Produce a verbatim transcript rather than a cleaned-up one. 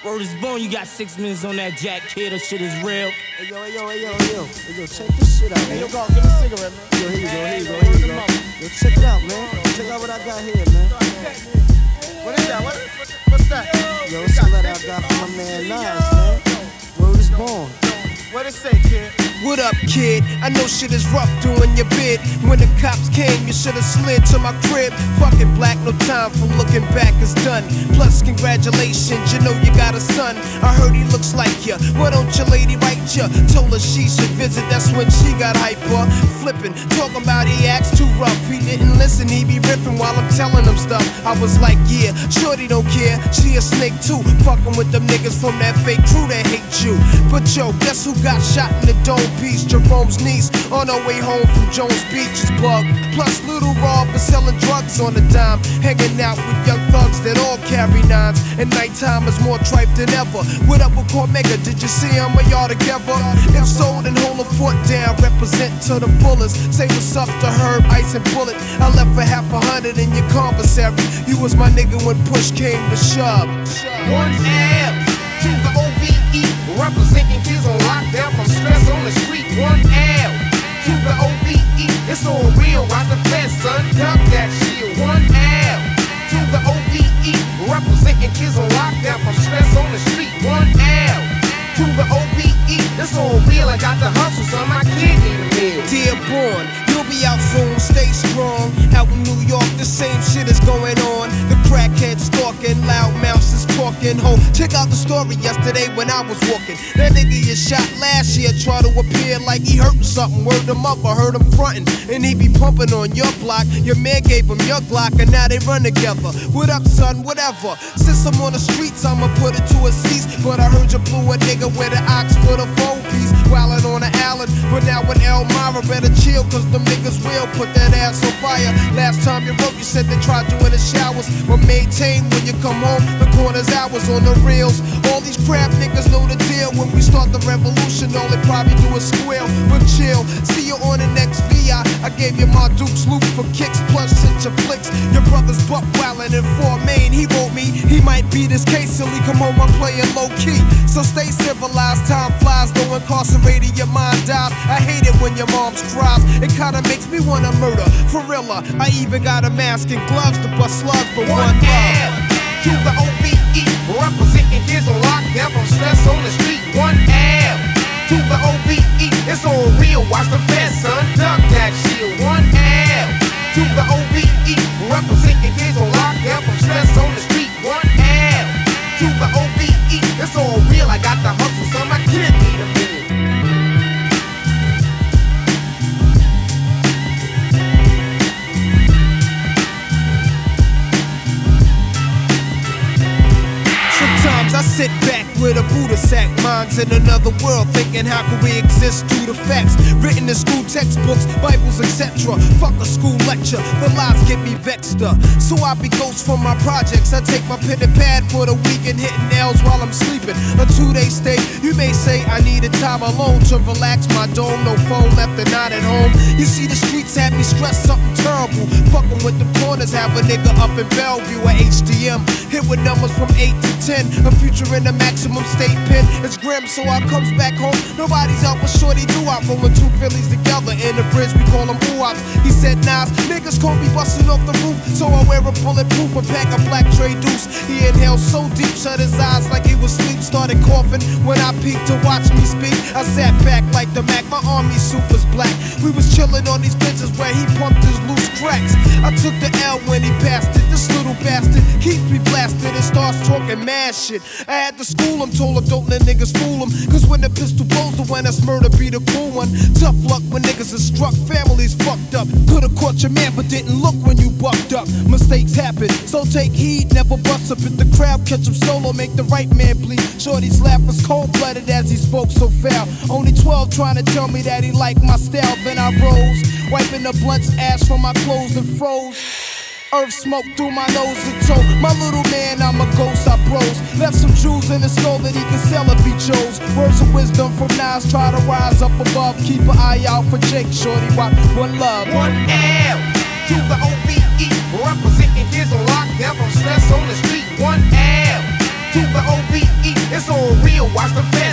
Word is born, you got six minutes on that jack, kid. That shit is real. Hey yo, hey yo, hey yo, hey yo, hey yo, check this shit out, man. Hey yo, go, give me a cigarette, man. Yo, here you go, here you go, here you go. Yo, check it out, man. Check out what I got here, man. What is that? What, what, what's that? Yo, it's a letter I got from my man Nas, man. Word is born. What it say, kid? What up, kid? I know shit is rough doing your bid. When the cops came, you should've slid to my crib. Fucking black, no time for looking back, it's done. Plus, congratulations, you know you got a son. I heard he looks like ya. Why don't your lady write ya? Told her she should visit, that's when she got hyper. Flippin', talking about he acts too rough. He didn't listen, he be riffing while I'm telling him stuff. I was like, yeah, shorty don't care. She a snake too. Fucking with them niggas from that fake crew that hate you. But yo, guess who got shot in the dome piece? Jerome's niece on her way home from Jones Beach is bugged. Plus Little Rob is selling drugs on the dime, hanging out with young thugs that all carry nines. And nighttime is more tripe than ever. What up with Cormega? Did you see him or y'all together? If so, then hold a foot down, represent to the fullest. Say what's up to Herb, Ice and Bullet. I left for half a hundred in your commissary. You was my nigga when push came to shove. One L to the O V E, representing kids on lockdown from stress on the street. One L to the O V E, it's all real, watch the fence, son, duck that shit. One L to the O V E, representing kids on lockdown from stress on the street. One L to the O V E, it's all real, I got the hustle, son, my kid need a meal. Dear born, you'll be out soon, stay strong. Out in New York, the same shit is going on. The crackheads stalking, loud mouths is talking. Ho, check out the story yesterday when I was walking. That nigga you shot last year tried to appear like he hurtin' something. Word him up, I heard him frontin'. And he be pumping on your block. Your man gave him your Glock and now they run together. What up, son? Whatever. Since I'm on the streets, I'ma put it to a cease. But I heard you blew a nigga with an ox for the four piece. Wildin' on the island, but now in Elmira, better chill, cause them niggas will put that ass on fire. Last time you wrote, you said they tried you in the showers. But maintain when you come home, the corner's hours on the reels. All these crap niggas know the deal. When we start the revolution, all they probably do is squeal. But chill, see you on the next V I. I gave you my Duke's loop for kicks, plus hit your flicks. Your brother's buck wildin' in Fort Maine. He wrote me, he might be this case till he come home, I'm playing low key. So stay civilized, time flies, though incarcerated, your mind dies. I hate it when your mom's cries. It kinda makes me wanna murder. For real, I even got a mask and gloves to bust slugs, but one, one love. L to the O V E, representing kids on lockdown from stress on the street. One L to the O V E, it's all real, watch the fence, son, duck that shit. One L to the O V E, representing kids on lockdown from stress on the street. One L to the O V E, it's all real, I got the hustle, son, my kid need a meal. I sit back with a Buddha sack, minds in another world, thinking how can we exist through the facts written in school textbooks, Bibles, et cetera. Fuck a school lecture, the lies get me vexed up. So I be ghost from my projects. I take my pen and pad for the weekend, hitting L's while I'm sleeping. A two-day stay, you may say I needed time alone to relax my dome. No phone left and not at home. You see the streets have me stressed, something terrible. Fucking with the corners, have a nigga up in Bellevue at H D M. Hit with numbers from eight to ten. A future in the maximum state pen. It's grim, so I comes back home. Nobody's out with shorty do I rolling two Phillies together in the bridge. We call them ooh-ops. He said, Nas, niggas call me busting off the roof. So I wear a bulletproof and pack a black tray deuce. He inhaled so deep, shut his eyes like he was asleep. Started coughing when I peeked to watch me speak. I sat back like the Mac. My army suit was black. We was chilling on these benches where he pumped his loose cracks. I took the L when he passed it. This little bastard keeps me blasted and starts talking mad shit. I had to school him, told him don't let niggas fool him. Cause when the pistol blows, the one that's murder be the cool one. Tough luck when niggas are struck, families fucked up. Could've caught your man, but didn't look when you bucked up. Mistakes happen, so take heed, never bust up. If the crowd catch him solo, make the right man bleed. Shorty's laugh was cold-blooded as he spoke so foul. Only twelve trying to tell me that he liked my style. Then I rose, wiping the blunt's ash from my clothes and froze. Earth smoke through my nose and toe. My little man, I'm a ghost, I bros. Left some jewels in his skull that he can sell if he chose. Words of wisdom from Nas, try to rise up above. Keep an eye out for Jake, shorty, rock one love. One L to the O V E, representing kids on lockdown from stress on the street. One L to the O V E, watch the fence.